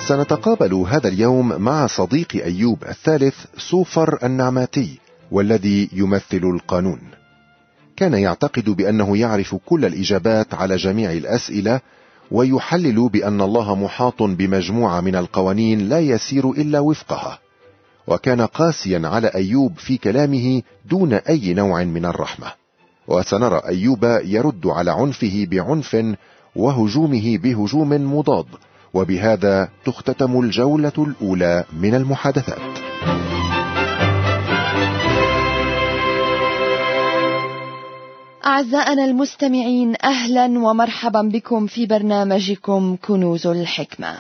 سنتقابل هذا اليوم مع صديق أيوب الثالث صوفر النعماتي، والذي يمثل القانون. كان يعتقد بأنه يعرف كل الإجابات على جميع الأسئلة، ويحلل بأن الله محاط بمجموعة من القوانين لا يسير إلا وفقها، وكان قاسيا على أيوب في كلامه دون أي نوع من الرحمة. وسنرى أيوب يرد على عنفه بعنف وهجومه بهجوم مضاد، وبهذا تختتم الجولة الأولى من المحادثات. أعزائنا المستمعين، أهلا ومرحبا بكم في برنامجكم كنوز الحكمة.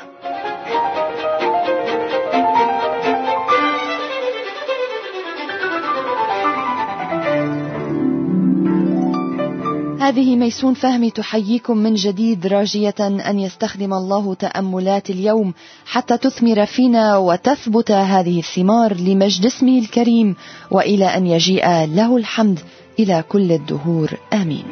هذه ميسون فهمي تحييكم من جديد، راجية أن يستخدم الله تأملات اليوم حتى تثمر فينا وتثبت هذه الثمار لمجد اسمه الكريم، وإلى أن يجيء له الحمد إلى كل الدهور، آمين.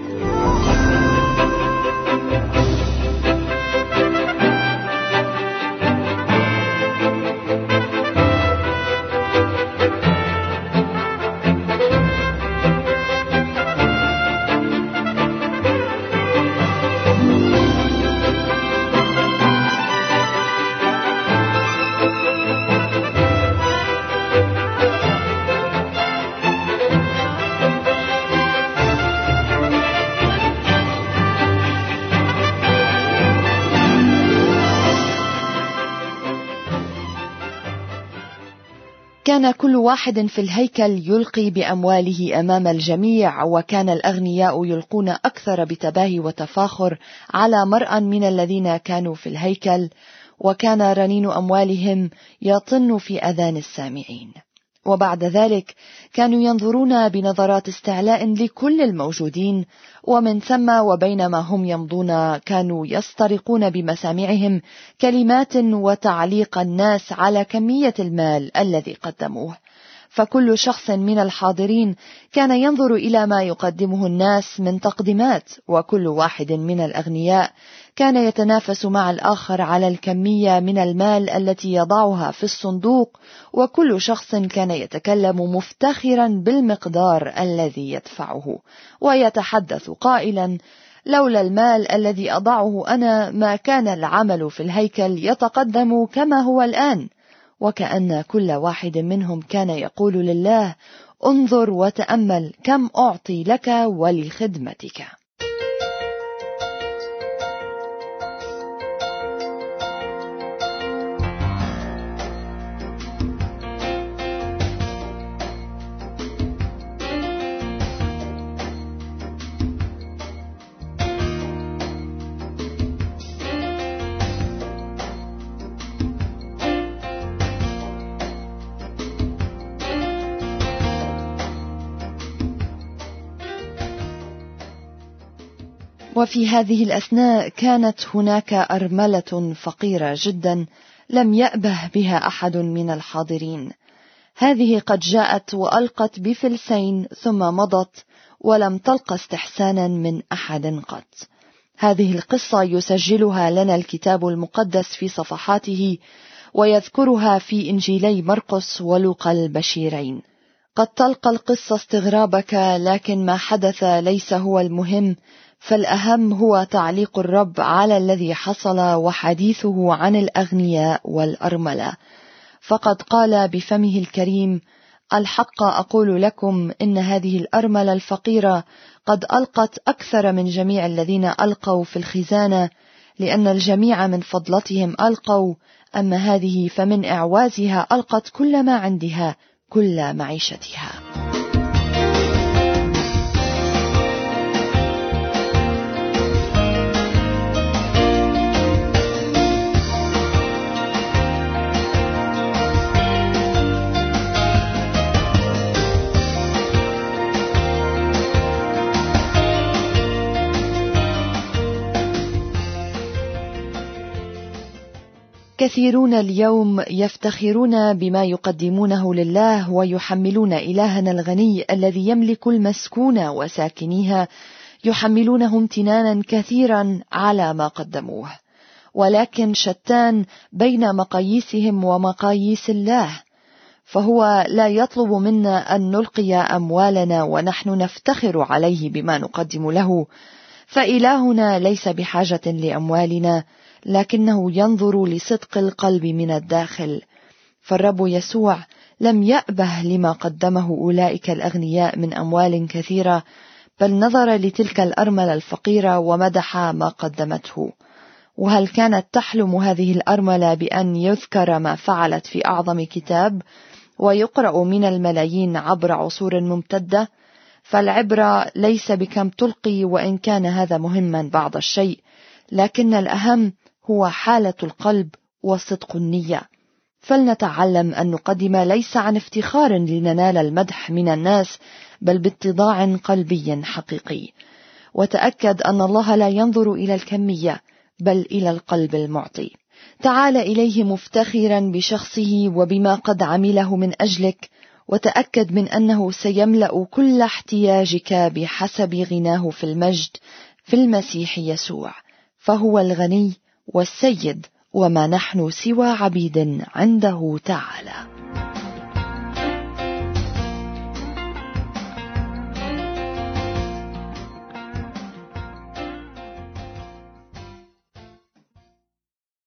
كان كل واحد في الهيكل يلقي بأمواله أمام الجميع، وكان الأغنياء يلقون أكثر بتباهي وتفاخر على مرأى من الذين كانوا في الهيكل، وكان رنين أموالهم يطن في أذان السامعين. وبعد ذلك كانوا ينظرون بنظرات استعلاء لكل الموجودين، ومن ثم وبينما هم يمضون كانوا يسترقون بمسامعهم كلمات وتعليق الناس على كمية المال الذي قدموه. فكل شخص من الحاضرين كان ينظر إلى ما يقدمه الناس من تقديمات، وكل واحد من الأغنياء كان يتنافس مع الآخر على الكمية من المال التي يضعها في الصندوق، وكل شخص كان يتكلم مفتخرا بالمقدار الذي يدفعه، ويتحدث قائلا: لولا المال الذي أضعه أنا ما كان العمل في الهيكل يتقدم كما هو الآن. وكأن كل واحد منهم كان يقول لله: انظر وتأمل كم أعطي لك ولخدمتك. وفي هذه الأثناء كانت هناك أرملة فقيرة جدا لم يأبه بها أحد من الحاضرين. هذه قد جاءت وألقت بفلسين ثم مضت، ولم تلق استحسانا من أحد قط. هذه القصة يسجلها لنا الكتاب المقدس في صفحاته، ويذكرها في إنجيلي مرقس ولوقا البشيرين. قد تلقى القصة استغرابك، لكن ما حدث ليس هو المهم، فالأهم هو تعليق الرب على الذي حصل وحديثه عن الأغنياء والأرملة. فقد قال بفمه الكريم: الحق أقول لكم إن هذه الأرملة الفقيرة قد ألقت أكثر من جميع الذين ألقوا في الخزانة، لأن الجميع من فضلتهم ألقوا، أما هذه فمن إعوازها ألقت كل ما عندها، كل معيشتها. كثيرون اليوم يفتخرون بما يقدمونه لله، ويحملون إلهنا الغني الذي يملك المسكون وساكنيها، يحملونه امتنانا كثيرا على ما قدموه. ولكن شتان بين مقاييسهم ومقاييس الله. فهو لا يطلب منا أن نلقي أموالنا ونحن نفتخر عليه بما نقدم له، فإلهنا ليس بحاجة لأموالنا، لكنه ينظر لصدق القلب من الداخل. فالرب يسوع لم يأبه لما قدمه أولئك الأغنياء من أموال كثيرة، بل نظر لتلك الأرملة الفقيرة ومدح ما قدمته. وهل كانت تحلم هذه الأرملة بأن يذكر ما فعلت في أعظم كتاب ويقرأ من الملايين عبر عصور ممتدة؟ فالعبرة ليس بكم تلقي، وإن كان هذا مهما بعض الشيء، لكن الأهم هو حالة القلب وصدق النية. فلنتعلم أن نقدم ليس عن افتخار لننال المدح من الناس، بل باتضاع قلبي حقيقي. وتأكد أن الله لا ينظر إلى الكمية، بل إلى القلب المعطي. تعال إليه مفتخرا بشخصه وبما قد عمله من أجلك، وتأكد من أنه سيملأ كل احتياجك بحسب غناه في المجد في المسيح يسوع، فهو الغني والسيد، وما نحن سوى عبيد عنده تعالى.